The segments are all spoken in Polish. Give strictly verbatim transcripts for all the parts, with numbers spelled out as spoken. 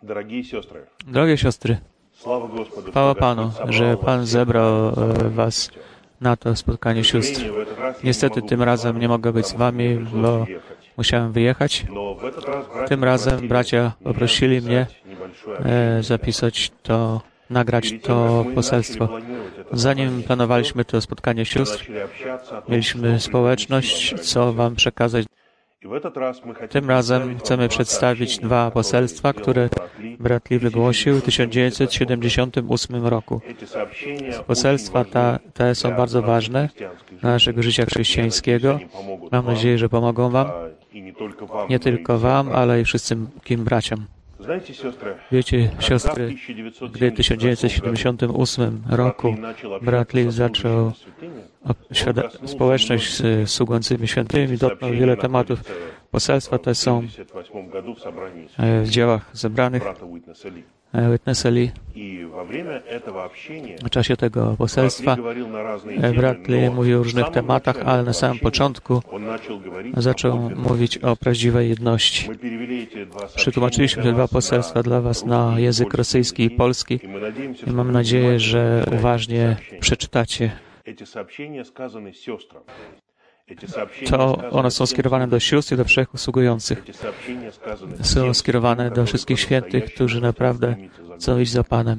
Drogie siostry, chwała Panu, że Pan zebrał was na to spotkanie sióstr. Niestety tym razem nie mogę być z wami, bo musiałem wyjechać. Tym razem bracia poprosili mnie e, zapisać to, nagrać to poselstwo. Zanim planowaliśmy to spotkanie sióstr, mieliśmy społeczność, co wam przekazać. Tym razem chcemy przedstawić dwa poselstwa, które brat Lee wygłosił w tysiąc dziewięćset siedemdziesiątym ósmym roku. Poselstwa ta, te są bardzo ważne dla naszego życia chrześcijańskiego. Mam nadzieję, że pomogą wam. Nie tylko wam, ale i wszystkim braciom. Wiecie, siostry, gdy w tysiąc dziewięćset siedemdziesiątym ósmym roku brat Lee zaczął społeczność z sługącymi świętymi, dotknął wiele tematów. Poselstwa te są w dziełach zebranych Witnessa Lee. W czasie tego poselstwa brat Lee mówił o różnych tematach, ale na samym początku zaczął mówić o prawdziwej jedności. Przetłumaczyliśmy te dwa poselstwa dla was na język rosyjski i polski i mam nadzieję, że uważnie przeczytacie. To one są skierowane do sióstr i do wszech usługujących. Są skierowane do wszystkich świętych, którzy naprawdę chcą iść za Panem.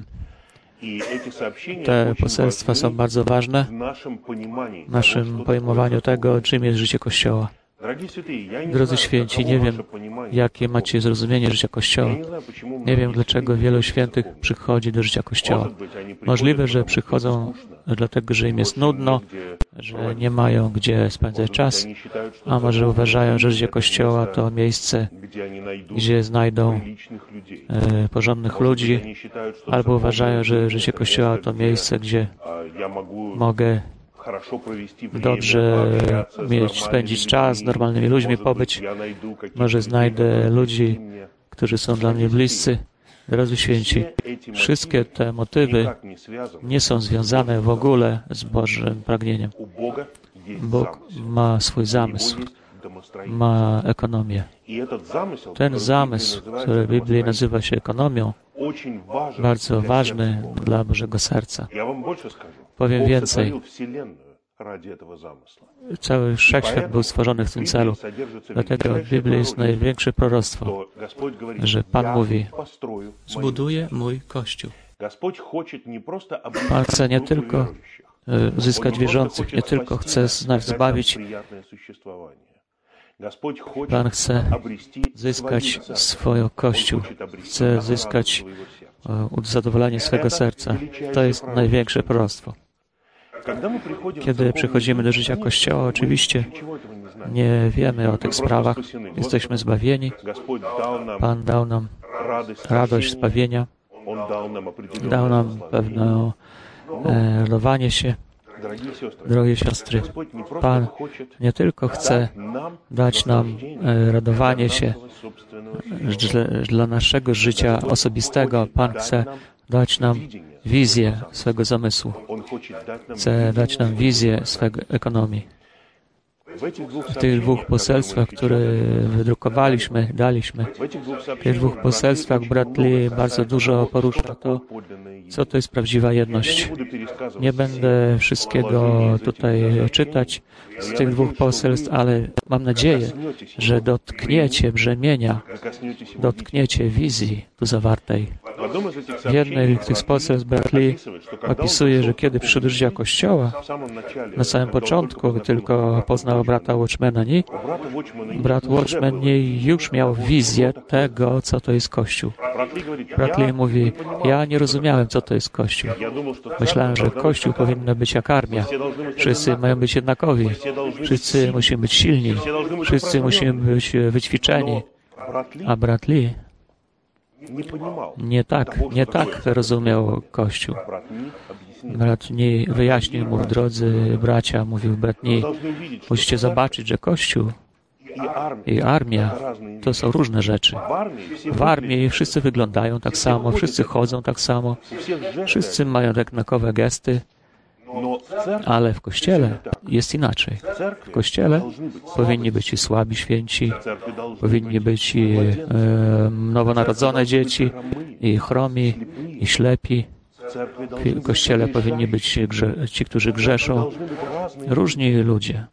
Te poselstwa są bardzo ważne w naszym pojmowaniu tego, czym jest życie Kościoła. Drodzy święci, nie wiem, jakie macie zrozumienie życia Kościoła. Nie wiem, dlaczego wielu świętych przychodzi do życia Kościoła. Możliwe, że przychodzą dlatego, że im jest nudno, że nie mają gdzie spędzać czas, a może uważają, że życie Kościoła to miejsce, gdzie znajdą e, porządnych ludzi, albo uważają, że życie Kościoła to miejsce, gdzie mogę dobrze mieć, spędzić czas z normalnymi ludźmi, pobyć. Może znajdę ludzi, którzy są dla mnie bliscy. Drodzy święci, wszystkie te motywy nie są związane w ogóle z Bożym pragnieniem. Bóg ma swój zamysł, ma ekonomię. Ten zamysł, który w Biblii nazywa się ekonomią, bardzo ważny dla Bożego serca. Powiem więcej. Cały wszechświat był stworzony w tym celu. Dlatego w Biblii jest największe proroctwo, że Pan mówi: zbuduję mój Kościół. Pan chce nie tylko uzyskać wierzących, nie tylko chce nas zbawić. Pan chce zyskać swój Kościół. Chce zyskać zadowolenie swego serca. To jest największe proroctwo. Kiedy przychodzimy do życia Kościoła, oczywiście nie wiemy o tych sprawach. Jesteśmy zbawieni. Pan dał nam radość zbawienia. Dał nam pewne e, radowanie się. Drogie siostry, Pan nie tylko chce dać nam e, radowanie się dla, dla naszego życia osobistego. Pan chce dać nam wizję swego zamysłu. Chce dać nam wizję swego ekonomii. W tych dwóch poselstwach, które wydrukowaliśmy, daliśmy, w tych dwóch poselstwach brat Lee bardzo dużo porusza to, co to jest prawdziwa jedność. Nie będę wszystkiego tutaj czytać z tych dwóch poselstw, ale mam nadzieję, że dotkniecie brzemienia, dotkniecie wizji tu zawartej. W jednej z tych poselstw brat Lee opisuje, że kiedy przyszedł do życia Kościoła, na samym początku tylko poznał brata Watchmana Nie, brat Watchman Nie już miał wizję tego, co to jest Kościół. Brat Lee mówi: ja nie rozumiałem, co to jest Kościół. Myślałem, że Kościół powinien być jak armia. Wszyscy mają być jednakowi. Wszyscy musimy być silni. Wszyscy musimy być wyćwiczeni. A brat Lee nie tak, nie tak rozumiał Kościół. Brat Nie wyjaśnił mu: drodzy bracia, mówił brat Nie, musicie zobaczyć, że Kościół i armia to są różne rzeczy. W armii wszyscy wyglądają tak samo, wszyscy chodzą tak samo, wszyscy mają jednakowe gesty, Ale w Kościele jest inaczej. W Kościele powinni być i słabi święci, powinni być i e, nowonarodzone dzieci, i chromi, i ślepi. W Kościele powinni być grze, ci, którzy grzeszą, różni ludzie.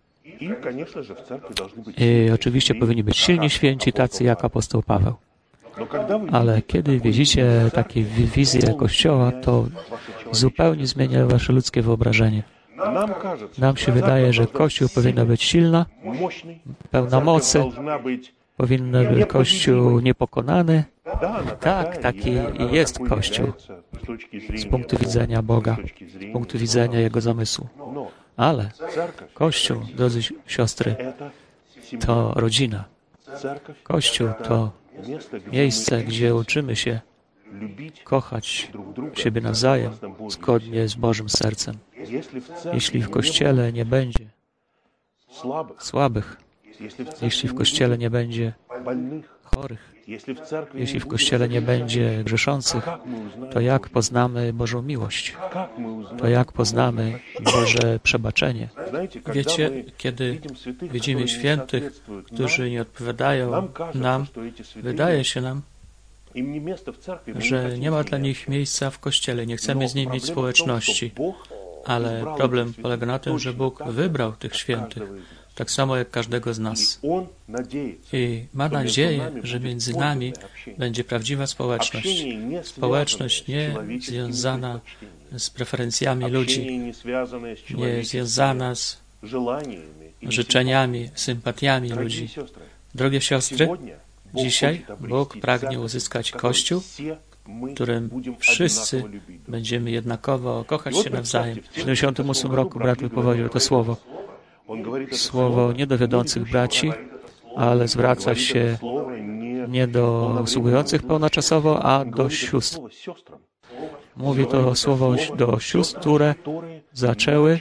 I oczywiście powinni być silni święci, tacy jak apostoł Paweł. Ale kiedy widzicie takie wizje Kościoła, to zupełnie zmienia wasze ludzkie wyobrażenie. Nam się wydaje, że Kościół powinien być silny, pełna mocy, powinien być Kościół niepokonany. Tak, taki jest Kościół z punktu widzenia Boga, z punktu widzenia Jego zamysłu. Ale Kościół, drodzy siostry, to rodzina. Kościół to miejsce, gdzie uczymy się kochać siebie nawzajem zgodnie z Bożym sercem. Jeśli w Kościele nie będzie słabych, jeśli w Kościele nie będzie chorych, jeśli w Kościele nie będzie grzeszących, to jak poznamy Bożą miłość? To jak poznamy Boże przebaczenie? Wiecie, kiedy widzimy świętych, którzy nie odpowiadają nam, wydaje się nam, że nie ma dla nich miejsca w Kościele. Nie chcemy z nimi mieć społeczności. Ale problem polega na tym, że Bóg wybrał tych świętych, tak samo jak każdego z nas. I ma nadzieję, że między nami będzie prawdziwa społeczność. Społeczność nie związana z preferencjami ludzi, nie związana z życzeniami, sympatiami ludzi. Drogie siostry, dzisiaj Bóg pragnie uzyskać Kościół, w którym wszyscy będziemy jednakowo kochać się nawzajem. W siedemdziesiątym ósmym roku brat wypowiedział to słowo. Słowo nie do wiodących braci, ale zwraca się nie do usługujących pełnoczasowo, a do sióstr. Mówi to słowo do sióstr, które zaczęły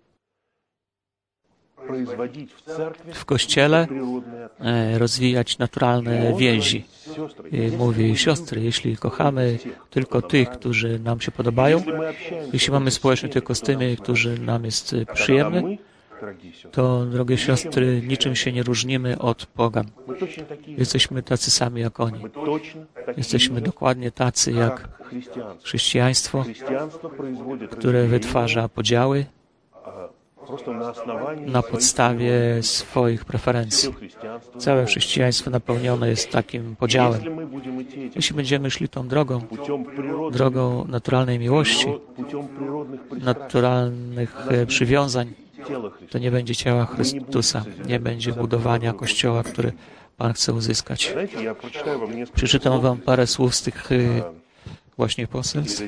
w Kościele rozwijać naturalne więzi. I mówi, siostry, jeśli kochamy tylko tych, którzy nam się podobają, jeśli mamy społeczność tylko z tymi, którzy nam jest przyjemny, to, drogie siostry, niczym się nie różnimy od pogan. Jesteśmy tacy sami jak oni. Jesteśmy dokładnie tacy jak chrześcijaństwo, które wytwarza podziały na podstawie swoich preferencji. Całe chrześcijaństwo napełnione jest takim podziałem. Jeśli będziemy szli tą drogą, drogą naturalnej miłości, naturalnych przywiązań, to nie będzie ciała Chrystusa, nie będzie budowania Kościoła, który Pan chce uzyskać. Przeczytam wam parę słów z tych właśnie poselstw.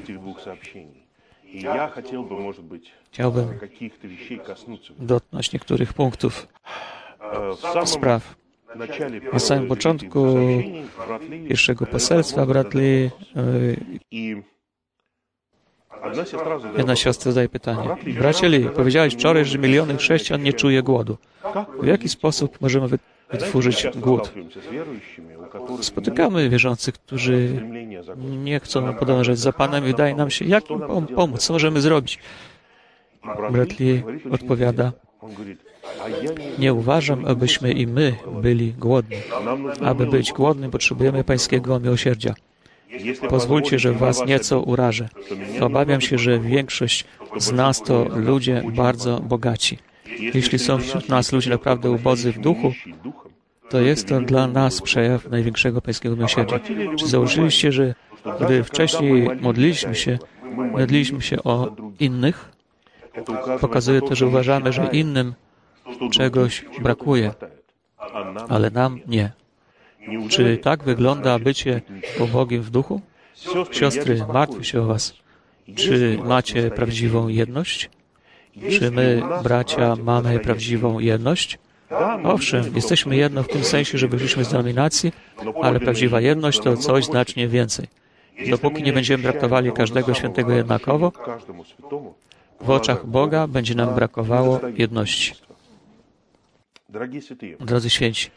Chciałbym dotknąć niektórych punktów spraw. Na samym początku pierwszego poselstwa brat Lee, jedna siostra zadaje pytanie. Bracie Lee, powiedziałeś wczoraj, że miliony chrześcijan nie czuje głodu. W jaki sposób możemy wytworzyć głód? Spotykamy wierzących, którzy nie chcą podążać za Panem i wydaje nam się, jak im pomóc, co możemy zrobić. Brat Lee odpowiada, nie uważam, abyśmy i my byli głodni. Aby być głodnym, potrzebujemy Pańskiego miłosierdzia. Pozwólcie, że was nieco urażę. Obawiam się, że większość z nas to ludzie bardzo bogaci. Jeśli są wśród nas ludzie naprawdę ubodzy w duchu, to jest to dla nas przejaw największego Pańskiego miłosierdzia. Czy założyliście, że gdy wcześniej modliliśmy się, modliliśmy się o innych, pokazuje to, że uważamy, że innym czegoś brakuje, ale nam nie. Czy tak wygląda bycie ubogim w duchu? Siostry, martwię się o was. Czy macie prawdziwą jedność? Czy my, bracia, mamy prawdziwą jedność? Owszem, jesteśmy jedno w tym sensie, że wyszliśmy z denominacji, ale prawdziwa jedność to coś znacznie więcej. Dopóki nie będziemy traktowali każdego świętego jednakowo, w oczach Boga będzie nam brakowało jedności. Drodzy święci,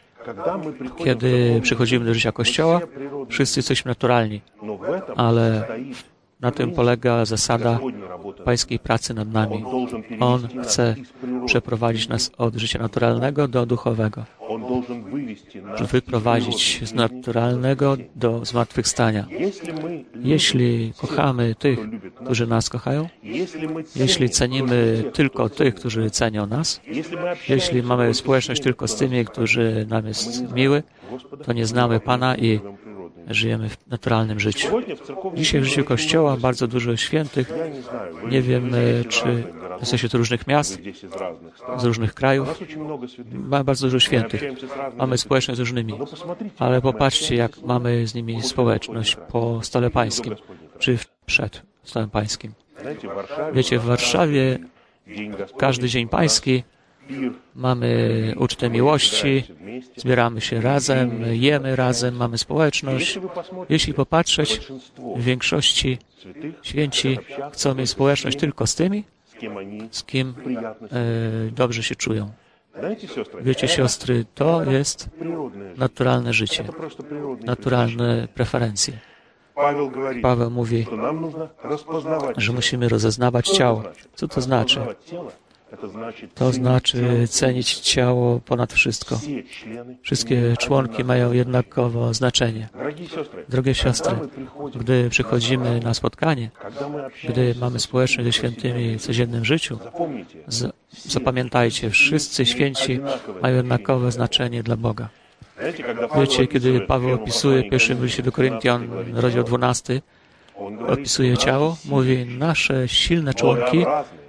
kiedy przychodzimy do życia Kościoła, wszyscy jesteśmy naturalni, ale Na tym polega zasada Pańskiej pracy nad nami. On chce przeprowadzić nas od życia naturalnego do duchowego. Wyprowadzić z naturalnego do zmartwychwstania. Jeśli kochamy tych, którzy nas kochają, jeśli cenimy tylko tych, którzy cenią nas, jeśli mamy społeczność tylko z tymi, którzy nam jest miły, to nie znamy Pana i żyjemy w naturalnym życiu. Dzisiaj w życiu Kościoła bardzo dużo świętych. Nie wiem, czy jesteście z różnych miast, z różnych krajów. Mamy bardzo dużo świętych. Mamy społeczność z różnymi. Ale popatrzcie, jak mamy z nimi społeczność po stole pańskim, czy przed stolem pańskim. Wiecie, w Warszawie każdy dzień pański mamy ucztę miłości, zbieramy się razem, jemy razem, mamy społeczność. Jeśli popatrzeć, w większości święci chcą mieć społeczność tylko z tymi, z kim e, dobrze się czują. Wiecie, siostry, to jest naturalne życie, naturalne preferencje. Paweł mówi, że musimy rozeznawać ciało. Co to znaczy? To znaczy cenić ciało ponad wszystko. Wszystkie członki mają jednakowo znaczenie. Drogie siostry, gdy przychodzimy na spotkanie, gdy mamy społeczność ze świętymi w codziennym życiu, z, zapamiętajcie, wszyscy święci mają jednakowe znaczenie dla Boga. Wiecie, kiedy Paweł opisuje w pierwszym liście do Koryntian, rozdział dwunasty, opisuje ciało, mówi, nasze silne członki,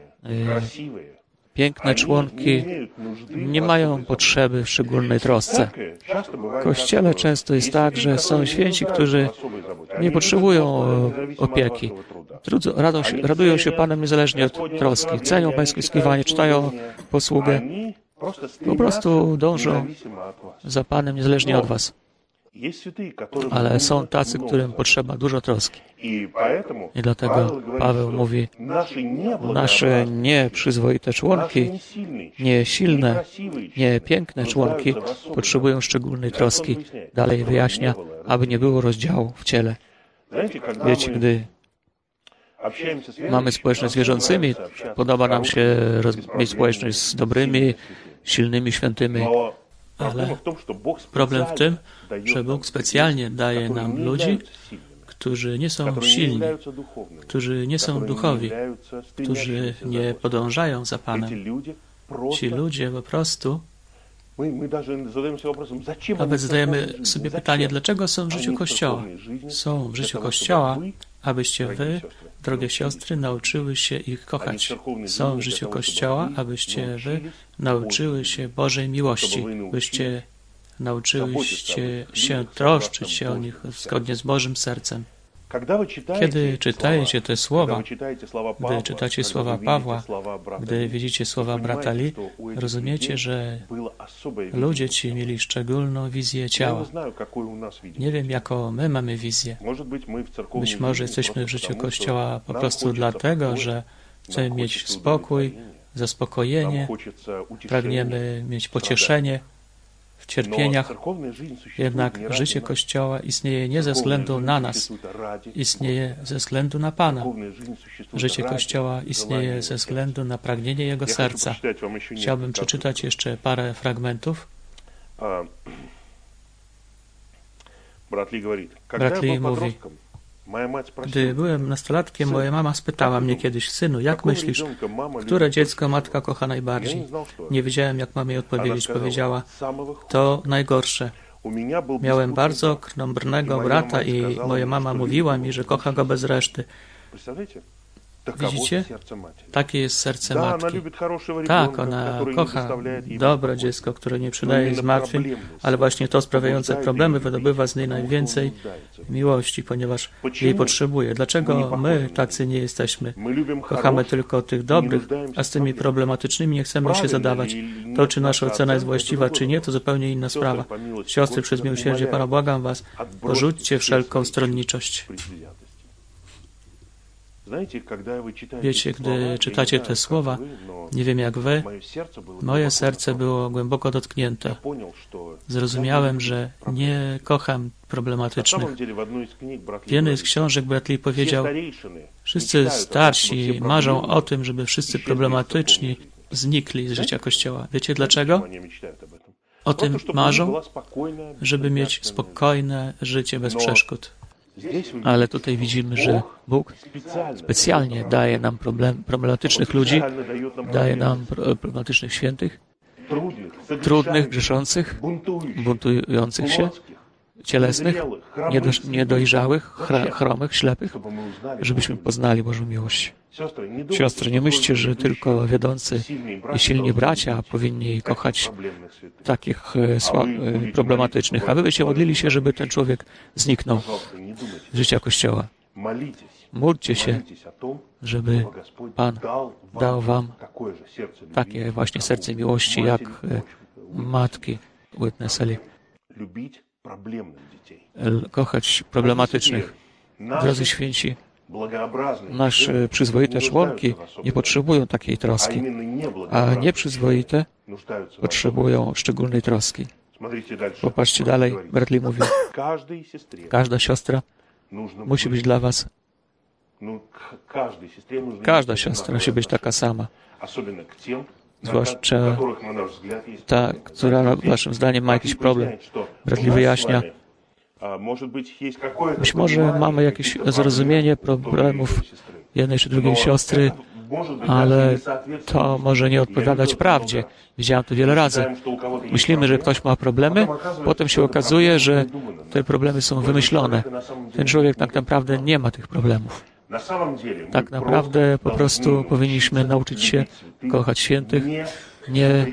piękne członki nie mają potrzeby w szczególnej trosce. W Kościele często jest tak, że są święci, którzy nie potrzebują opieki. Radą się, radują się Panem niezależnie od troski. Cenią Pańskie skiwanie, czytają posługę. Po prostu dążą za Panem niezależnie od Was. Ale są tacy, którym potrzeba dużo troski. I dlatego Paweł mówi, nasze nieprzyzwoite członki, niesilne, niepiękne członki potrzebują szczególnej troski. Dalej wyjaśnia, aby nie było rozdziału w ciele. Wiecie, gdy mamy społeczność z wierzącymi, podoba nam się mieć społeczność z dobrymi, silnymi, świętymi, ale problem w tym, że Bóg specjalnie daje nam ludzi, którzy nie są silni, którzy nie są duchowi, którzy nie podążają za Panem. Ci ludzie po prostu, nawet zadajemy sobie pytanie, dlaczego są w życiu Kościoła? Są w życiu Kościoła, abyście wy, drogie siostry, nauczyły się ich kochać. Są w życiu Kościoła, abyście wy nauczyły się Bożej miłości, byście nauczyłyście się troszczyć się o nich zgodnie z Bożym sercem. Kiedy czytajcie te słowa, gdy czytacie słowa Pawła, gdy widzicie słowa brata Lee, rozumiecie, że ludzie ci mieli szczególną wizję ciała. Nie wiem, jaką my mamy wizję. Być może jesteśmy w życiu Kościoła po prostu dlatego, że chcemy mieć spokój, zaspokojenie, pragniemy mieć pocieszenie w cierpieniach. Jednak życie Kościoła istnieje nie ze względu na nas, istnieje ze względu na Pana. Życie Kościoła istnieje ze względu na pragnienie Jego serca. Chciałbym przeczytać jeszcze parę fragmentów. Brat Lee mówi, gdy byłem nastolatkiem, moja mama spytała mnie kiedyś, synu, jak myślisz, które dziecko matka kocha najbardziej? Nie wiedziałem, jak mam jej odpowiedzieć. Powiedziała, to najgorsze. Miałem bardzo krnąbrnego brata i moja mama mówiła mi, że kocha go bez reszty. Widzicie? Takie jest serce matki. Tak, ona kocha dobre dziecko, które nie przydaje zmartwień, ale właśnie to sprawiające problemy wydobywa z niej najwięcej miłości, ponieważ jej potrzebuje. Dlaczego my tacy nie jesteśmy? Kochamy tylko tych dobrych, a z tymi problematycznymi nie chcemy się zadawać. To, czy nasza ocena jest właściwa, czy nie, to zupełnie inna sprawa. Siostry, przez miłosierdzie Pana błagam was, porzućcie wszelką stronniczość. Wiecie, gdy czytacie te słowa, nie wiem jak wy, moje serce było głęboko dotknięte. Zrozumiałem, że nie kocham problematycznych. W jednej z książek brat Lee powiedział, wszyscy starsi marzą o tym, żeby wszyscy problematyczni znikli z życia Kościoła. Wiecie dlaczego? O tym marzą, żeby mieć spokojne życie bez przeszkód. Ale tutaj widzimy, że Bóg specjalnie daje nam problem, problematycznych ludzi, daje nam problematycznych świętych, trudnych, grzeszących, buntujących się, cielesnych, niedo, niedojrzałych, chromych, ślepych, żebyśmy poznali Bożą miłość. Siostry, nie myślcie, że tylko wiodący i silni bracia powinni kochać takich problematycznych, a wy byście modlili się, żeby ten człowiek zniknął z życia Kościoła. Módlcie się, żeby Pan dał wam takie właśnie serce miłości, jak matki Witnesseli. Kochać problematycznych. Drodzy święci, nasze przyzwoite członki nie potrzebują takiej troski, a nieprzyzwoite potrzebują szczególnej troski. Popatrzcie dalej, brat Lee mówi, każda siostra musi być dla was, każda siostra musi być taka sama, zwłaszcza ta, która waszym zdaniem ma jakiś problem. Brat Lee wyjaśnia, być może mamy jakieś zrozumienie problemów jednej czy drugiej siostry, ale to może nie odpowiadać prawdzie. Widziałem to wiele razy. Myślimy, że ktoś ma problemy, potem się okazuje, że te problemy są wymyślone. Ten człowiek tak naprawdę nie ma tych problemów. Tak naprawdę po prostu powinniśmy nauczyć się kochać świętych, nie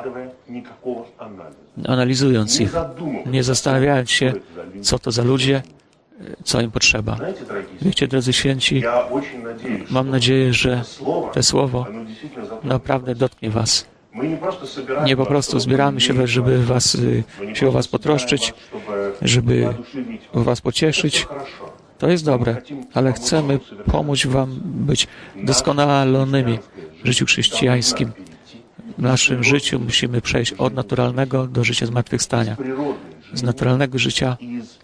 analizując ich, nie zastanawiając się, co to za ludzie, co im potrzeba. Wiecie, drodzy święci, mam nadzieję, że to słowo naprawdę dotknie was. Nie po prostu zbieramy się, żeby was, się o was potroszczyć, żeby was pocieszyć. To jest dobre, ale chcemy pomóc wam być doskonalonymi w życiu chrześcijańskim. W naszym życiu musimy przejść od naturalnego do życia zmartwychwstania. Z naturalnego życia,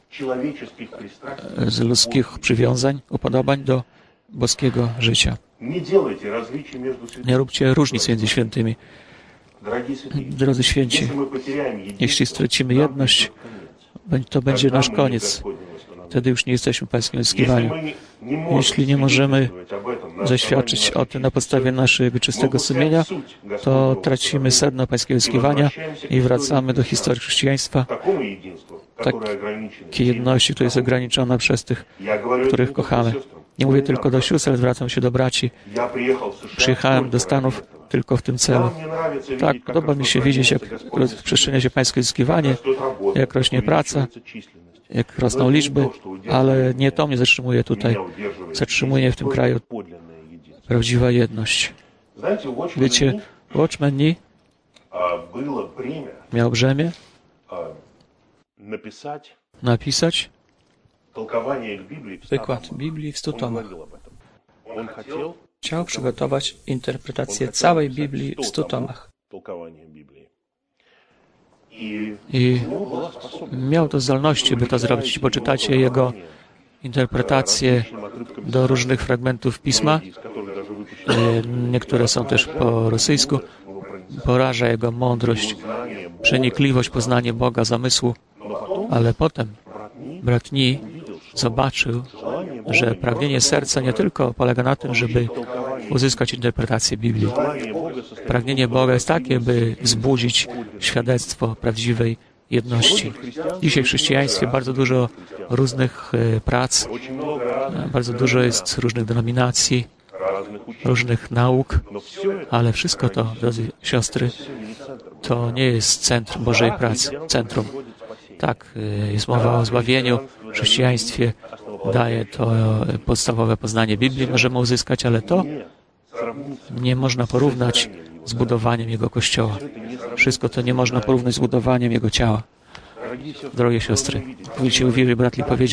z ludzkich przywiązań, upodobań do boskiego życia. Nie róbcie różnic między świętymi. Drodzy święci, jeśli stracimy jedność, to będzie nasz koniec. Wtedy już nie jesteśmy w pańskim zyskiwaniu. Jeśli nie możemy zaświadczyć o tym na podstawie naszego czystego sumienia, to tracimy sedno pańskiego zyskiwania i wracamy do historii chrześcijaństwa, takiej jedności, która jest ograniczona przez tych, których kochamy. Nie mówię tylko do sióstr, ale zwracam się do braci. Przyjechałem do Stanów tylko w tym celu. Tak, podoba mi się widzieć, jak rozprzestrzenia się pańskie zyskiwanie, jak rośnie praca, jak rosną liczby, ale nie to mnie zatrzymuje tutaj. Zatrzymuje w tym kraju prawdziwa jedność. Wiecie, Watchman Nee miał brzemię napisać wykład Biblii w stu tomach. Chciał przygotować interpretację całej Biblii w stu tomach. I miał to zdolności, by to zrobić. Poczytacie jego interpretacje do różnych fragmentów Pisma. Niektóre są też po rosyjsku. Poraża jego mądrość, przenikliwość, poznanie Boga, zamysłu. Ale potem brat Nee zobaczył, że pragnienie serca nie tylko polega na tym, żeby uzyskać interpretację Biblii. Pragnienie Boga jest takie, by wzbudzić świadectwo prawdziwej jedności. Dzisiaj w chrześcijaństwie bardzo dużo różnych prac, bardzo dużo jest różnych denominacji, różnych nauk, ale wszystko to, drodzy siostry, to nie jest centrum Bożej pracy, centrum. Tak, jest mowa o zbawieniu w chrześcijaństwie, daje to podstawowe poznanie Biblii, możemy uzyskać, ale to nie można porównać z budowaniem Jego Kościoła. Wszystko to nie można porównać z budowaniem Jego ciała. Drogie siostry, wiecie, uwierzyć, brat Lee powiedział,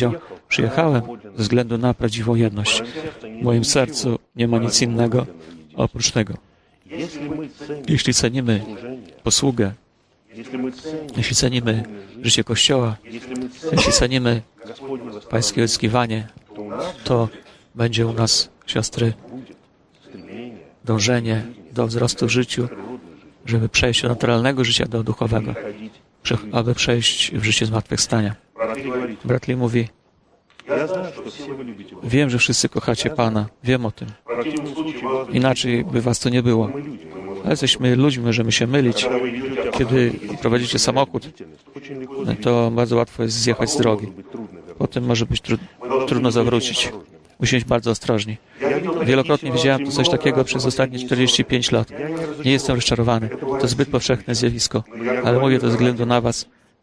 Przyjechałem ze względu na prawdziwą jedność. W moim sercu nie ma nic innego oprócz tego. Jeśli cenimy posługę, jeśli cenimy życie Kościoła, jeśli cenimy Pańskie oczekiwanie, to będzie u nas, siostry, dążenie do wzrostu w życiu, żeby przejść od naturalnego życia do duchowego, aby przejść w życie zmartwychwstania. Brat Lee mówi, wiem, że wszyscy kochacie Pana, wiem o tym. Inaczej by was to nie było. Ale jesteśmy ludźmi, możemy się mylić. Kiedy prowadzicie samochód, to bardzo łatwo jest zjechać z drogi. Potem może być tru trudno zawrócić. Musimy być bardzo ostrożni. Wielokrotnie widziałem tu coś takiego przez ostatnie czterdzieści pięć lat. Nie jestem rozczarowany. To zbyt powszechne zjawisko. Ale mówię to ze względu na was.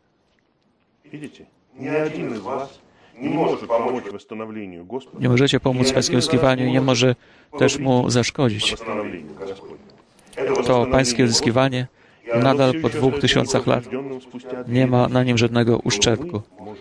Nie możecie pomóc Pańskiemu zyskiwaniu i nie może też Mu zaszkodzić. To Pańskie zyskiwanie nadal po dwóch tysiącach lat nie ma na nim żadnego uszczerbku.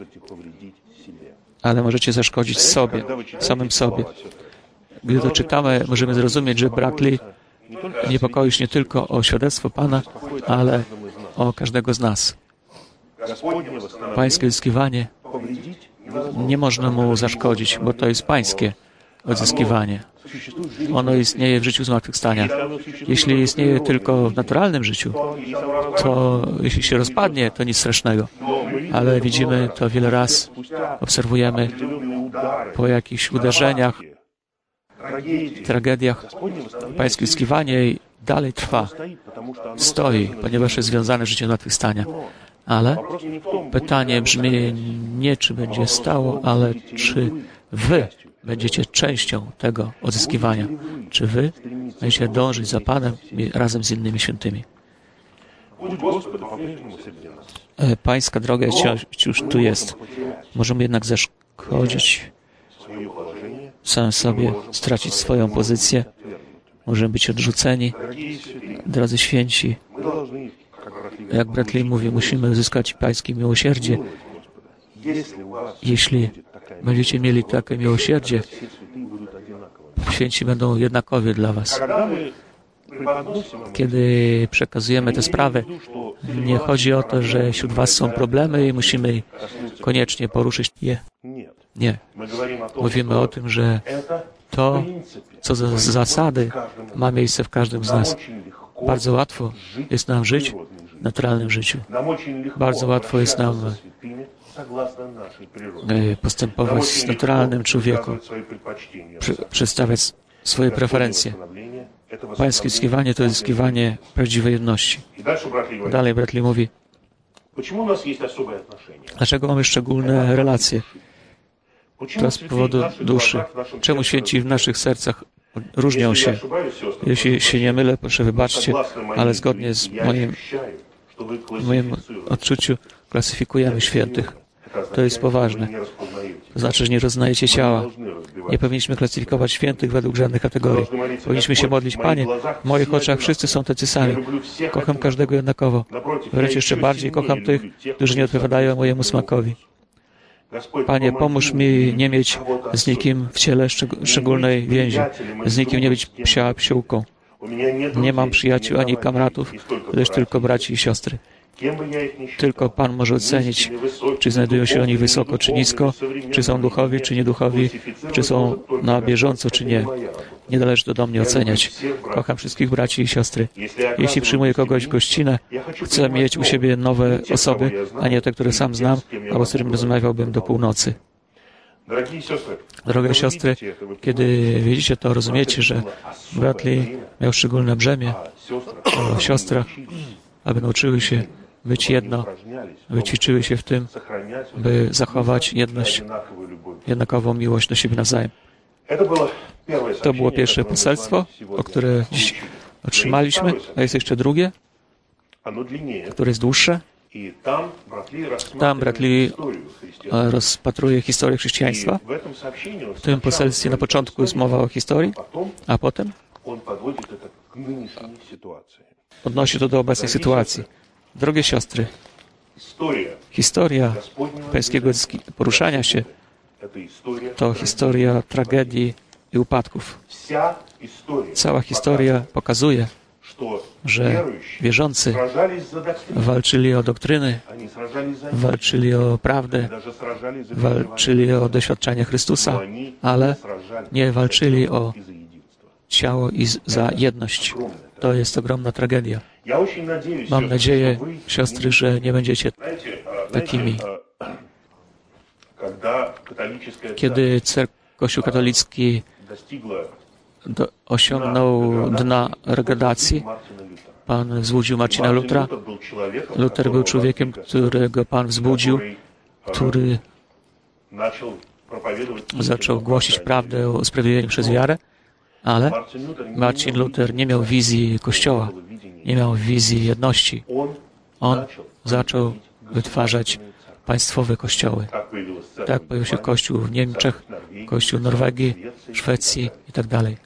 Ale możecie zaszkodzić sobie, samym sobie. Gdy to czytamy, możemy zrozumieć, że brat Lee niepokoi się nie tylko o świadectwo Pana, ale o każdego z nas. Pańskie zyskiwanie nie można mu zaszkodzić, bo to jest Pańskie odzyskiwanie. Ono istnieje w życiu zmartwychwstania. Jeśli istnieje tylko w naturalnym życiu, to jeśli się rozpadnie, to nic strasznego. Ale widzimy to wiele razy, obserwujemy po jakichś uderzeniach, tragediach. Pańskie zyskiwanie dalej trwa, stoi, ponieważ jest związane z życiem zmartwychwstania. Ale pytanie brzmi nie, czy będzie stało, ale czy wy będziecie częścią tego odzyskiwania. Czy wy będziecie dążyć za Panem razem z innymi świętymi. Pańska droga wciąż tu jest. Możemy jednak zaszkodzić sam sobie, stracić swoją pozycję. Możemy być odrzuceni. Drodzy święci, jak brat Lee mówi, musimy uzyskać Pańskie miłosierdzie. Jeśli będziecie mieli takie miłosierdzie, święci będą jednakowi dla was. Kiedy przekazujemy te sprawy, nie chodzi o to, że wśród was są problemy i musimy koniecznie poruszyć je. Nie. Mówimy o tym, że to, co za zasady, ma miejsce w każdym z nas. Bardzo łatwo jest nam żyć w naturalnym życiu. Bardzo łatwo jest nam postępować z naturalnym człowiekiem, przedstawiać swoje preferencje. Pańskie zyskiwanie to jest zyskiwanie prawdziwej jedności. Dalej brat Lee mówi, dlaczego mamy szczególne relacje? To z powodu duszy. Czemu święci w naszych sercach różnią się? Jeśli się nie mylę, proszę wybaczcie, ale zgodnie z moim, moim odczuciu klasyfikujemy świętych. To jest poważne. To znaczy, że nie rozznajecie ciała. Nie powinniśmy klasyfikować świętych według żadnych kategorii. Powinniśmy się modlić, Panie, w moich oczach wszyscy są tacy sami. Kocham każdego jednakowo. Wręcz jeszcze bardziej kocham tych, którzy nie odpowiadają mojemu smakowi. Panie, pomóż mi nie mieć z nikim w ciele szczególnej więzi, z nikim nie być psia psiółką. Nie mam przyjaciół ani kamratów, lecz tylko braci i siostry. Tylko Pan może ocenić, czy znajdują się oni wysoko, czy nisko, czy są duchowi, czy nieduchowi, czy są na bieżąco, czy nie. Nie należy to do mnie oceniać. Kocham wszystkich braci i siostry. Jeśli przyjmuję kogoś w gościnę, chcę mieć u siebie nowe osoby, a nie te, które sam znam, albo z którym rozmawiałbym do północy. Drogie siostry, kiedy widzicie to, rozumiecie, że brat Lee miał szczególne brzemię o siostrach, aby nauczyły się być jedno, aby ćwiczyły się w tym, by zachować jedność, jednakową miłość do siebie nawzajem. To było pierwsze poselstwo, o które dziś otrzymaliśmy, a jest jeszcze drugie, które jest dłuższe. Tam brat Lee rozpatruje historię chrześcijaństwa. W tym poselstwie na początku jest mowa o historii, a potem odnosi to do obecnej sytuacji. Drogie siostry, historia pańskiego poruszania się to historia tragedii i upadków. Cała historia pokazuje, że wierzący walczyli o doktryny, walczyli o prawdę, walczyli o doświadczenie Chrystusa, ale nie walczyli o ciało i za jedność. To jest ogromna tragedia. Mam nadzieję, siostry, że nie będziecie takimi. Kiedy Kościół katolicki do, osiągnął dna regradacji, Pan wzbudził Marcina Lutra. Luther był człowiekiem, którego Pan wzbudził, który zaczął głosić prawdę o usprawiedliwieniu przez wiarę, ale Marcin Luther nie miał wizji Kościoła, nie miał wizji jedności. On zaczął wytwarzać państwowe kościoły. Tak pojawił się Kościół w Niemczech, Kościół w Norwegii, Szwecji i tak dalej.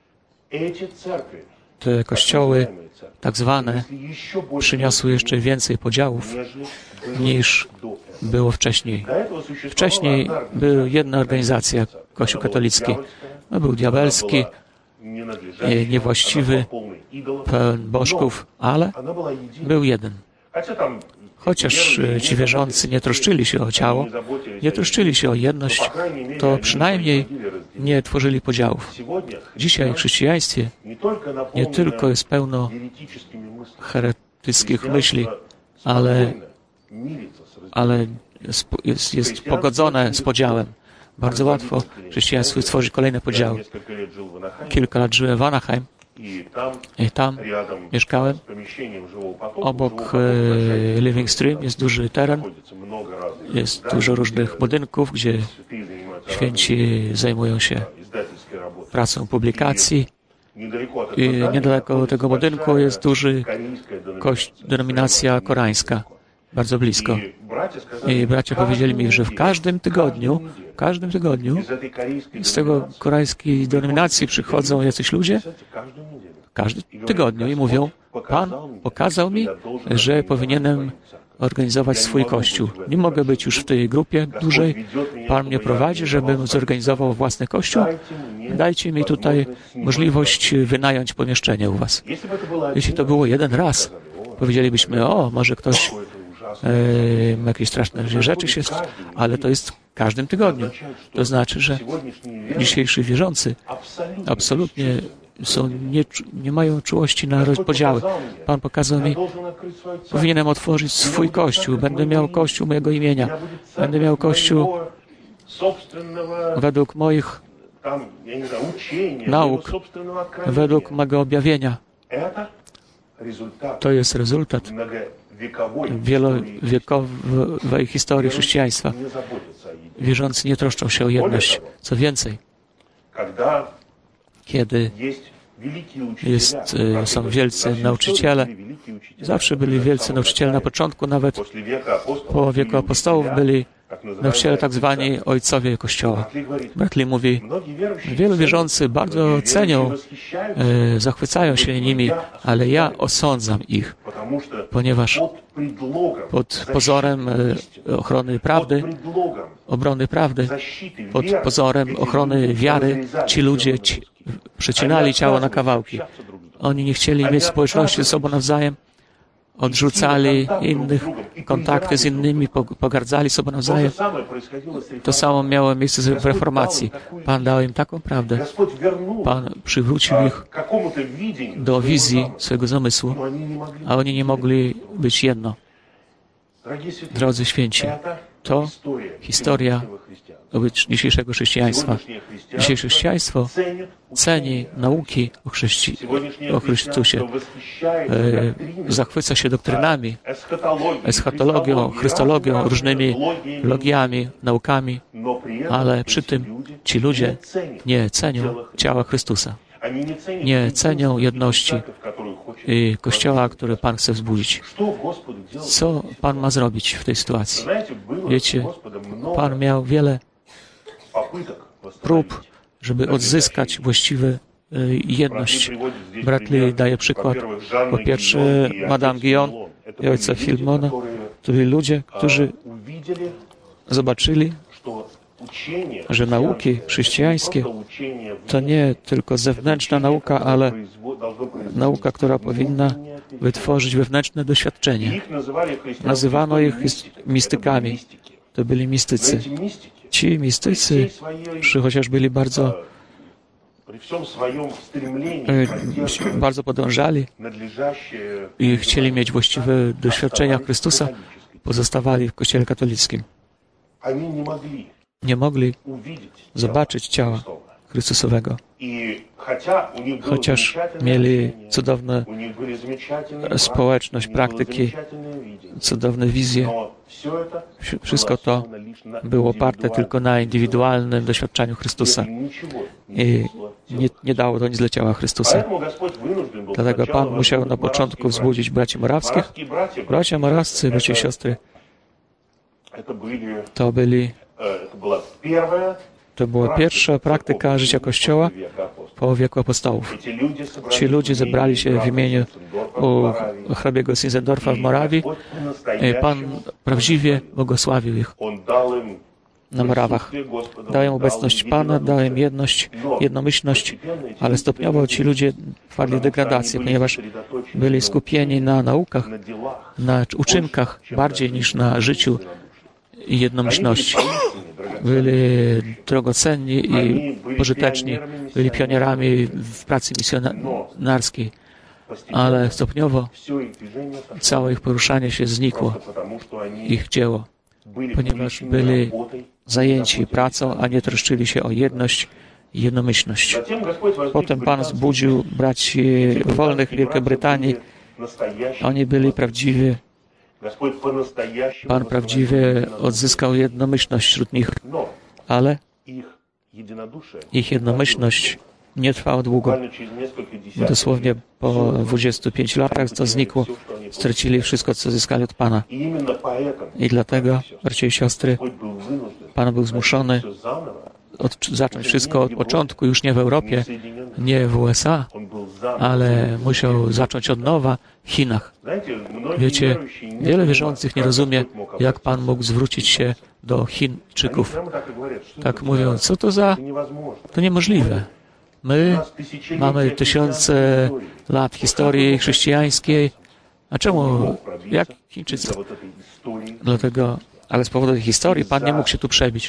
Te kościoły, tak zwane, przyniosły jeszcze więcej podziałów niż było wcześniej. Wcześniej była jedna organizacja, Kościół katolicki. No, był diabelski, niewłaściwy, pełen bożków, ale był jeden. Chociaż ci wierzący nie troszczyli się o ciało, nie troszczyli się o jedność, to przynajmniej nie tworzyli podziałów. Dzisiaj w chrześcijaństwie nie tylko jest pełno heretyckich myśli, ale, ale jest, jest pogodzone z podziałem. Bardzo łatwo w chrześcijaństwie stworzyć kolejne podziały. Kilka lat żyłem w Anaheim i tam mieszkałem. Obok e, Living Stream jest duży teren. Jest dużo różnych budynków, gdzie święci zajmują się pracą publikacji. I niedaleko tego budynku jest duży kość, denominacja koreańska, bardzo blisko. I bracia powiedzieli mi, że w każdym tygodniu, w każdym tygodniu z tego koreańskiej denominacji przychodzą jacyś ludzie, każdy tygodniu i mówią, Pan pokazał mi, że powinienem organizować swój kościół. Nie mogę być już w tej grupie dłużej. Pan mnie prowadzi, żebym zorganizował własny kościół. Dajcie mi tutaj możliwość wynająć pomieszczenie u was. Jeśli to było jeden raz, powiedzielibyśmy, o, może ktoś e, jakieś straszne rzeczy się, ale to jest w każdym tygodniu. To znaczy, że dzisiejsi wierzący absolutnie są, nie, nie mają czułości na rozpodziały. Pan pokazał mi, powinienem otworzyć swój kościół. Będę miał kościół mojego imienia. Będę miał kościół według moich nauk, według mego objawienia. To jest rezultat wielowiekowej historii chrześcijaństwa. Wierzący nie troszczą się o jedność. Co więcej, kiedy jest, są wielcy nauczyciele, zawsze byli wielcy nauczyciele na początku, nawet po wieku apostołów byli nauczyciele tak zwani ojcowie Kościoła. Bartley mówi, wielu wierzących bardzo cenią, e, zachwycają się nimi, ale ja osądzam ich, ponieważ pod pozorem e, ochrony prawdy, obrony prawdy, pod pozorem ochrony wiary, ci ludzie ci przecinali ciało na kawałki. Oni nie chcieli mieć społeczności ze sobą nawzajem, odrzucali innych, kontakty z innymi, pogardzali sobą nawzajem. To samo miało miejsce w reformacji. Pan dał im taką prawdę. Pan przywrócił ich do wizji swojego zamysłu, a oni nie mogli być jedno. Drodzy święci, to historia dzisiejszego chrześcijaństwa. Dzisiejsze chrześcijaństwo ceni nauki o, Chryści, o Chrystusie, e, zachwyca się doktrynami, eschatologią, chrystologią, różnymi logiami, naukami, ale przy tym ci ludzie nie cenią ciała Chrystusa. Nie cenią jedności i Kościoła, który Pan chce wzbudzić. Co Pan ma zrobić w tej sytuacji? Wiecie, Pan miał wiele prób, żeby odzyskać właściwą jedność. Bartley daje przykład. Po pierwsze, Madame Guyon i ojca Filmona, to byli ludzie, którzy zobaczyli, że nauki chrześcijańskie to nie tylko zewnętrzna nauka, ale nauka, która powinna wytworzyć wewnętrzne doświadczenie. Nazywano ich mistykami. To byli mistycy. Ci mistycy, przy chociaż byli bardzo, bardzo podążali i chcieli mieć właściwe doświadczenia Chrystusa, pozostawali w Kościele katolickim. Nie mogli zobaczyć ciała Chrystusowego. Chociaż mieli cudowną społeczność, praktyki, cudowne wizje, wszystko to było oparte tylko na indywidualnym doświadczeniu Chrystusa i nie, nie dało to nic dla ciała Chrystusa. Dlatego Pan musiał na początku wzbudzić braci morawskich. Bracia morawscy, bracia i siostry, to byli To była pierwsza praktyka życia Kościoła po wieku apostołów. Ci ludzie zebrali się w imieniu u hrabiego Zinzendorfa w Morawii. Pan prawdziwie błogosławił ich na Morawach. Dał im obecność Pana, dał im jedność, jednomyślność, ale stopniowo ci ludzie wpadli w degradację, ponieważ byli skupieni na naukach, na uczynkach bardziej niż na życiu i jednomyślności. Byli drogocenni i pożyteczni, byli pionierami w pracy misjonarskiej, ale stopniowo całe ich poruszanie się znikło, ich dzieło, ponieważ byli zajęci pracą, a nie troszczyli się o jedność i jednomyślność. Potem Pan zbudził braci wolnych w Wielkiej Brytanii. Oni byli prawdziwi. Pan prawdziwie odzyskał jednomyślność wśród nich, ale ich jednomyślność nie trwała długo. Dosłownie po dwudziestu pięciu latach to znikło. Stracili wszystko, co zyskali od Pana. I dlatego, bracia i siostry, Pan był zmuszony od, zacząć wszystko od początku, już nie w Europie, nie w U S A, ale musiał zacząć od nowa w Chinach. Wiecie, wiele wierzących nie rozumie, jak Pan mógł zwrócić się do Chińczyków. Tak mówią, co to za... To niemożliwe. My mamy tysiące lat historii chrześcijańskiej, a czemu? Jak Chińczycy? Dlatego, ale z powodu tej historii Pan nie mógł się tu przebić.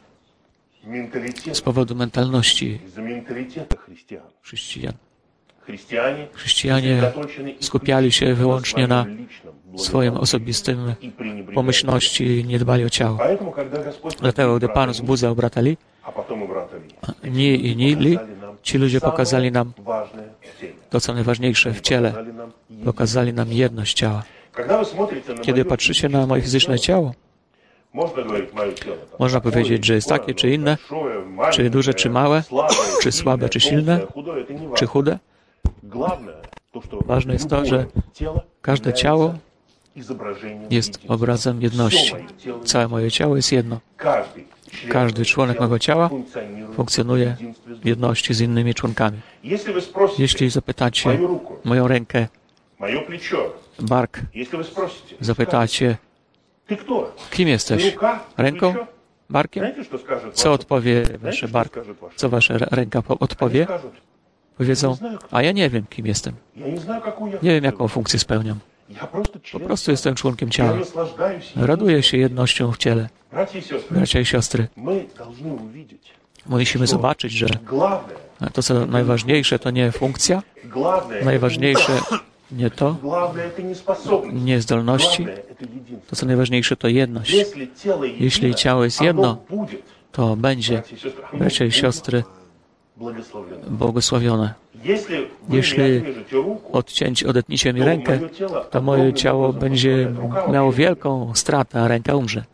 Z powodu mentalności chrześcijan. Chrześcijanie skupiali się wyłącznie na swoim osobistym pomyślności i nie dbali o ciało. Dlatego, gdy Pan wzbudzał brata Li, Ni i Ni Li, ci ludzie pokazali nam to, co najważniejsze w ciele. Pokazali nam jedność ciała. Kiedy patrzycie na moje fizyczne ciało, można powiedzieć, że jest takie czy inne, czy duże, czy małe, czy słabe, czy silne, czy chude. Ważne jest to, że każde ciało jest obrazem jedności. Całe moje ciało jest jedno. Każdy członek mego ciała funkcjonuje w jedności z innymi członkami. Jeśli zapytacie moją rękę, bark, zapytacie, kim jesteś? Ręką? Barkiem? Co odpowie wasze bark? Co wasza ręka odpowie? Powiedzą, a ja nie wiem, kim jestem. Nie wiem, jaką funkcję spełniam. Po prostu jestem członkiem ciała. Raduję się jednością w ciele. Bracia i siostry, musimy zobaczyć, że to, co najważniejsze, to nie funkcja, najważniejsze nie to, nie zdolności, to, co najważniejsze, to jedność. Jeśli ciało jest jedno, to będzie, bracia i siostry, błogosławione. Jeśli odcięć, odetniecie mi rękę, to moje ciało będzie miało wielką stratę, a ręka umrze.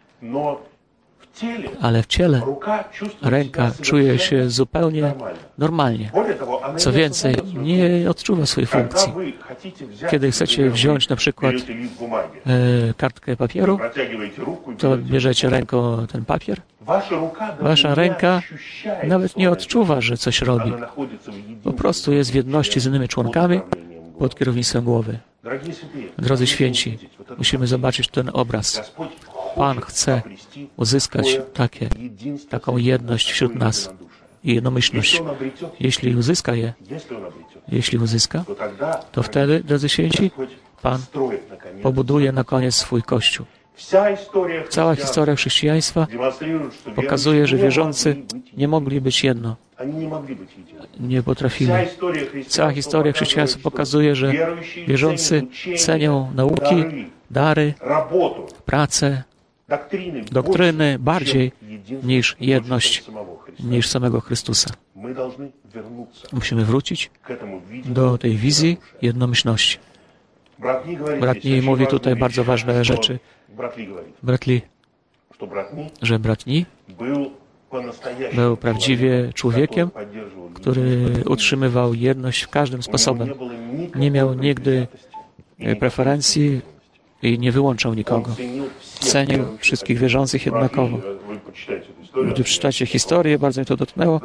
Ale w ciele ręka czuje się zupełnie normalnie. Co więcej, nie odczuwa swojej funkcji. Kiedy chcecie wziąć na przykład e, kartkę papieru, to bierzecie ręką ten papier. Wasza ręka nawet nie odczuwa, że coś robi. Po prostu jest w jedności z innymi członkami pod kierownictwem głowy. Drodzy święci, musimy zobaczyć ten obraz. Pan chce uzyskać takie, taką jedność wśród nas i jednomyślność. Jeśli uzyska je, jeśli uzyska, to wtedy, drodzy święci, Pan pobuduje na koniec swój Kościół. Cała historia chrześcijaństwa pokazuje, że wierzący nie mogli być jedno. Nie potrafili. Cała historia chrześcijaństwa pokazuje, że wierzący cenią nauki, dary, pracę, doktryny bardziej niż jedność, niż samego Chrystusa. Musimy wrócić do tej wizji jednomyślności. Brat Lee mówi tutaj bardzo ważne rzeczy. Brat Lee, że brat Lee był prawdziwie człowiekiem, który utrzymywał jedność każdym sposobem. Nie miał nigdy preferencji i nie wyłączał nikogo. Cenił wszystkich wierzących jednakowo. Gdy przeczytacie historię, bardzo mnie to dotknęło.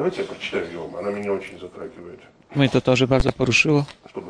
Mnie to to, że bardzo poruszyło.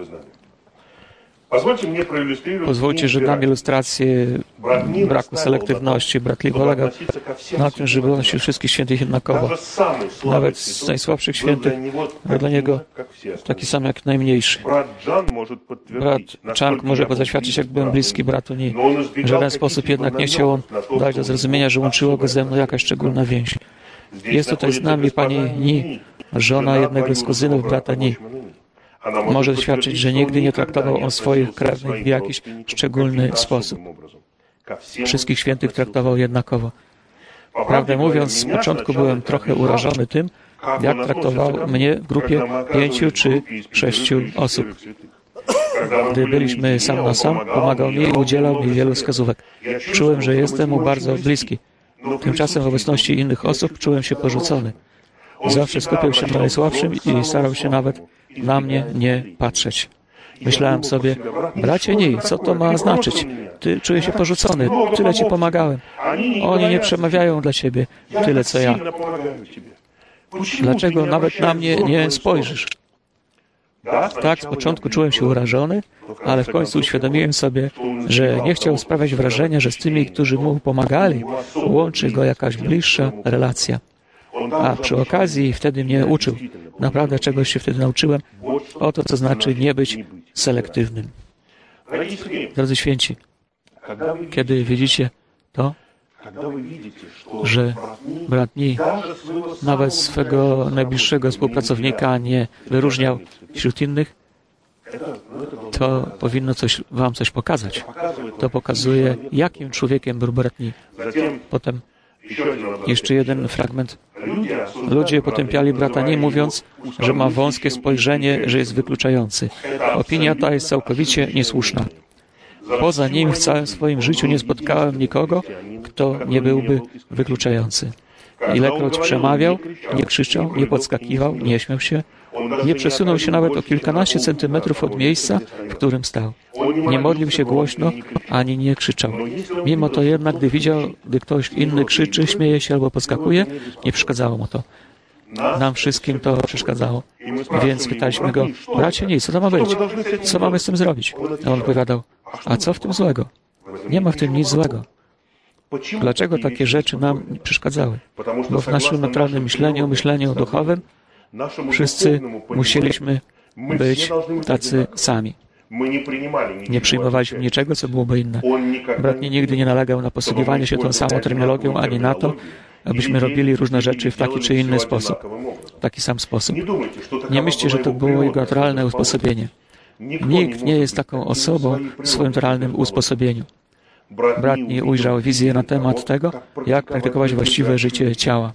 Pozwólcie, że dam ilustrację braku selektywności. Brat Lee polegał na tym, żeby on się wszystkich świętych jednakowo. Nawet z najsłabszych świętych był dla niego taki sam jak najmniejszy. Brat Chang może go zaświadczyć, jak byłem bliski bratu Ni. W żaden sposób jednak nie chciał on dać do zrozumienia, że łączyła go ze mną jakaś szczególna więź. Jest tutaj z nami pani Ni, żona jednego z kuzynów brata Ni. Może świadczyć, że nigdy nie traktował on swoich krewnych w jakiś szczególny sposób. Wszystkich świętych traktował jednakowo. Prawdę mówiąc, z początku byłem trochę urażony tym, jak traktował mnie w grupie pięciu czy sześciu osób. Gdy byliśmy sam na sam, pomagał mi i udzielał mi wielu wskazówek. Czułem, że jestem mu bardzo bliski. Tymczasem w obecności innych osób czułem się porzucony. Zawsze skupiał się na najsłabszym i starał się nawet na mnie nie patrzeć. Myślałem sobie, bracie Ni, co to ma znaczyć? Ty czujesz się porzucony, tyle ci pomagałem. Oni nie przemawiają dla ciebie tyle, co ja. Dlaczego nawet na mnie nie spojrzysz? Tak, z początku czułem się urażony, ale w końcu uświadomiłem sobie, że nie chciał sprawiać wrażenia, że z tymi, którzy mu pomagali, łączy go jakaś bliższa relacja. A przy okazji wtedy mnie uczył. Naprawdę czegoś się wtedy nauczyłem. O to, co znaczy nie być selektywnym. Drodzy święci, kiedy widzicie to, że brat Ni nawet swego najbliższego współpracownika nie wyróżniał wśród innych, to powinno coś, wam coś pokazać. To pokazuje, jakim człowiekiem był brat Ni. Potem jeszcze jeden fragment. Ludzie potępiali brata Ni, mówiąc, że ma wąskie spojrzenie, że jest wykluczający. Opinia ta jest całkowicie niesłuszna. Poza nim w całym swoim życiu nie spotkałem nikogo, kto nie byłby wykluczający. Ilekroć przemawiał, nie krzyczał, nie podskakiwał, nie śmiał się, nie przesunął się nawet o kilkanaście centymetrów od miejsca, w którym stał. Nie modlił się głośno, ani nie krzyczał. Mimo to jednak, gdy widział, gdy ktoś inny krzyczy, śmieje się albo podskakuje, nie przeszkadzało mu to. Nam wszystkim to przeszkadzało. Więc pytaliśmy go, bracie Ni, co to ma być? Co mamy z tym zrobić? A on odpowiadał, a co w tym złego? Nie ma w tym nic złego. Dlaczego takie rzeczy nam przeszkadzały? Bo w naszym naturalnym myśleniu, myśleniu duchowym, wszyscy musieliśmy być tacy sami. Nie przyjmowaliśmy niczego, co byłoby inne. Brat Ni nigdy nie nalegał na posługiwanie się tą samą terminologią, ani na to, abyśmy robili różne rzeczy w taki czy inny sposób, w taki sam sposób. Nie myślcie, że to było jego naturalne usposobienie. Nikt nie jest taką osobą w swoim naturalnym usposobieniu. Brat Ni ujrzał wizję na temat tego, jak praktykować właściwe życie ciała.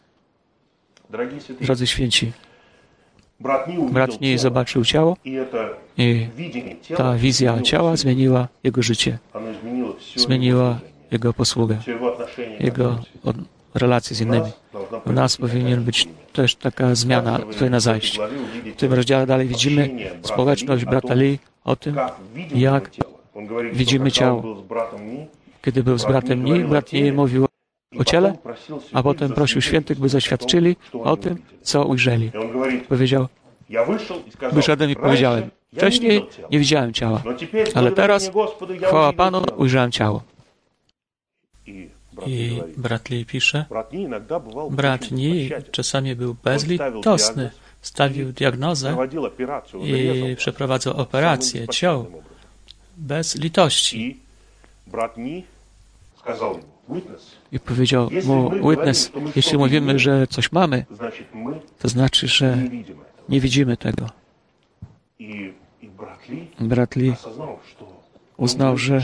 Drodzy święci, brat Ni zobaczył ciało i ta wizja ciała zmieniła jego życie. Zmieniła jego posługę, jego relacje z innymi. W nas powinien być też taka zmiana, powinna zajść. W tym rozdziale dalej widzimy społeczność brata Lee o tym, jak widzimy ciało. Kiedy był z bratem Ni, brat Ni mówił o ciele, a potem prosił świętych, by zaświadczyli o tym, co ujrzeli. Powiedział, wyszedłem i powiedziałem, wcześniej nie widziałem ciała, ale teraz, chwała Panu, ujrzałem ciało. I brat Lee pisze, brat Lee czasami był bezlitosny, stawił diagnozę i przeprowadzał operację, ciął, bez litości. I powiedział mu witness, jeśli mówimy, że coś mamy, to znaczy, że nie widzimy tego. Brat Lee uznał, że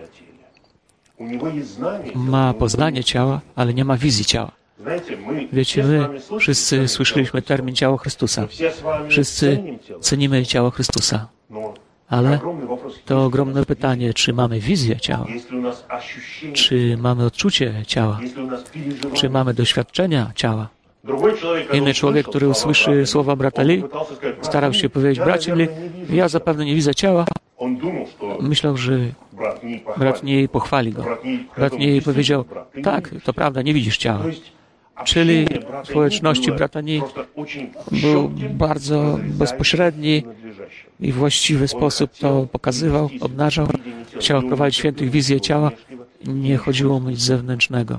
ma poznanie ciała, ale nie ma wizji ciała. Wiecie, my wszyscy słyszeliśmy termin ciało Chrystusa. Wszyscy cenimy ciało Chrystusa. Ale to ogromne pytanie, czy mamy wizję ciała? Czy mamy odczucie ciała? Czy mamy doświadczenia ciała? Inny człowiek, który usłyszy słowa brata Lee, starał się powiedzieć, bracie Lee, ja zapewne nie widzę ciała. Myślał, że brat Lee pochwali go. Brat Lee powiedział, tak, to prawda, nie widzisz ciała. Czyli w społeczności brata Lee był bardzo bezpośredni i w właściwy sposób to pokazywał, obnażał. Chciał wprowadzić świętych wizję ciała. Nie chodziło mu nic zewnętrznego.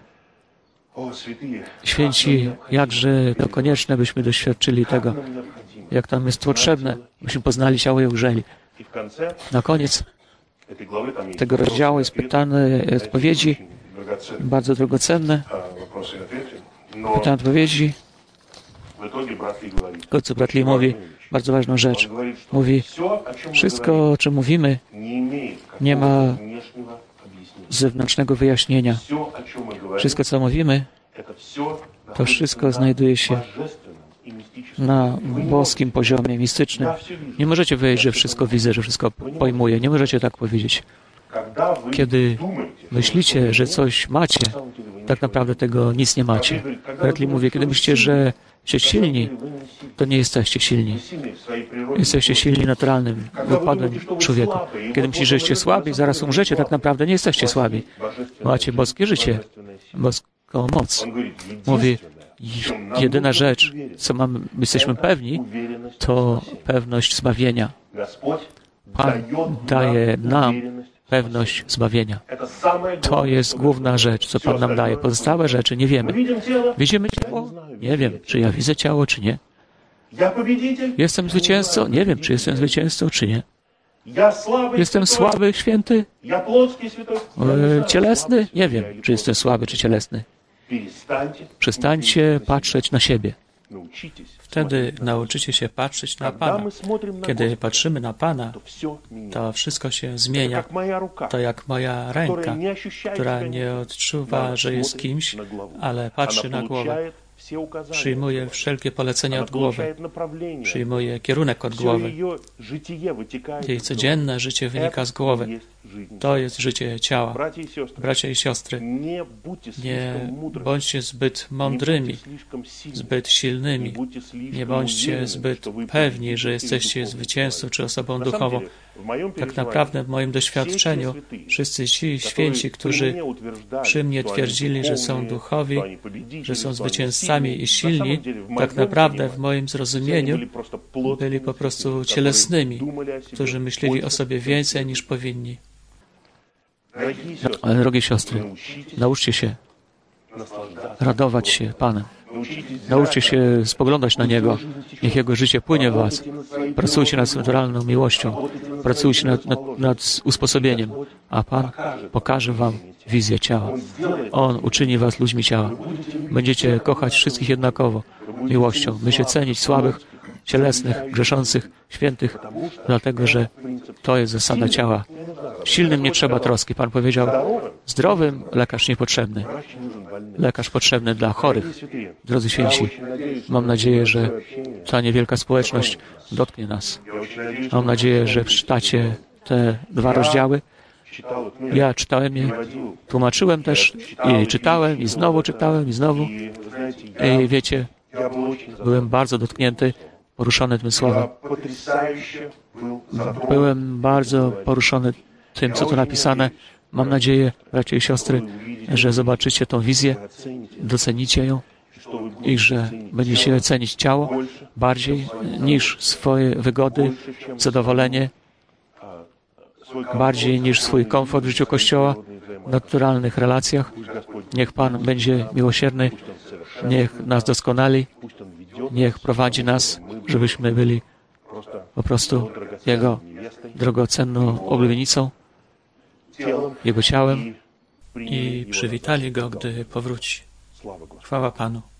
Święci, jakże to konieczne, byśmy doświadczyli tego, jak tam jest potrzebne, byśmy poznali ciało i ujrzeli. Na koniec tego rozdziału jest pytane odpowiedzi, bardzo drogocenne. Pytanie odpowiedzi. W końcu brat Lee mówi bardzo ważną rzecz. Mówi, wszystko, o czym mówimy, nie ma zewnętrznego wyjaśnienia. Wszystko, co mówimy, to wszystko znajduje się na boskim poziomie mistycznym. Nie możecie powiedzieć, że wszystko widzę, że wszystko pojmuję. Nie możecie tak powiedzieć. Kiedy myślicie, że coś macie, tak naprawdę tego nic nie macie. Brat Lee mówi, kiedy myślicie, że jesteście silni, to nie jesteście silni. Jesteście silni naturalnym wypadem człowieku. Kiedy myślicie, że jesteście słabi, zaraz umrzecie, tak naprawdę nie jesteście słabi. Macie boskie życie, boską moc. Mówi, jedyna rzecz, co mamy, jesteśmy pewni, to pewność zbawienia. Pan daje nam pewność zbawienia. To jest główna rzecz, co Pan nam daje. Pozostałe rzeczy nie wiemy. Widzimy ciało? Nie wiem, czy ja widzę ciało, czy nie. Jestem zwycięzcą? Nie wiem, czy jestem zwycięzcą, czy nie. Jestem słaby, święty? Cielesny? Nie wiem, czy jestem słaby, czy cielesny. Przestańcie patrzeć na siebie. Wtedy nauczycie się patrzeć na Pana. Kiedy patrzymy na Pana, to wszystko się zmienia. To jak moja ręka, która nie odczuwa, że jest kimś, ale patrzy na głowę. Przyjmuje wszelkie polecenia od głowy. Przyjmuje kierunek od głowy. Jej codzienne życie wynika z głowy. To jest życie ciała. Bracia i siostry, nie bądźcie zbyt mądrymi, zbyt silnymi. Nie bądźcie zbyt pewni, że jesteście zwycięzcą czy osobą duchową. Tak naprawdę w moim doświadczeniu wszyscy ci święci, którzy przy mnie twierdzili, że są duchowi, że są zwycięzcami i silni, tak naprawdę w moim zrozumieniu byli po prostu cielesnymi, którzy myśleli o sobie więcej niż powinni. Ale drogie siostry, nauczcie się radować się Panem. Nauczcie się spoglądać na Niego. Niech Jego życie płynie w was. Pracujcie nad naturalną miłością. Pracujcie nad, nad, nad usposobieniem. A Pan pokaże wam wizję ciała. On uczyni was ludźmi ciała. Będziecie kochać wszystkich jednakowo miłością. Będziecie cenić słabych, cielesnych, grzeszących, świętych, dlatego, że to jest zasada ciała. Silnym nie trzeba troski. Pan powiedział, zdrowym lekarz niepotrzebny. Lekarz potrzebny dla chorych. Drodzy święci, mam nadzieję, że ta niewielka społeczność dotknie nas. Mam nadzieję, że przeczytacie te dwa rozdziały. Ja czytałem je, tłumaczyłem też i czytałem, i znowu czytałem, i znowu. I wiecie, byłem bardzo dotknięty, poruszony tym słowem. Byłem bardzo poruszony tym, co tu napisane. Mam nadzieję, bracia i siostry, że zobaczycie tą wizję, docenicie ją i że będziecie cenić ciało bardziej niż swoje wygody, zadowolenie bardziej niż swój komfort w życiu Kościoła, w naturalnych relacjach. Niech Pan będzie miłosierny, niech nas doskonali, niech prowadzi nas, żebyśmy byli po prostu Jego drogocenną oblubienicą, Jego ciałem i przywitali Go, gdy powróci. Chwała Panu.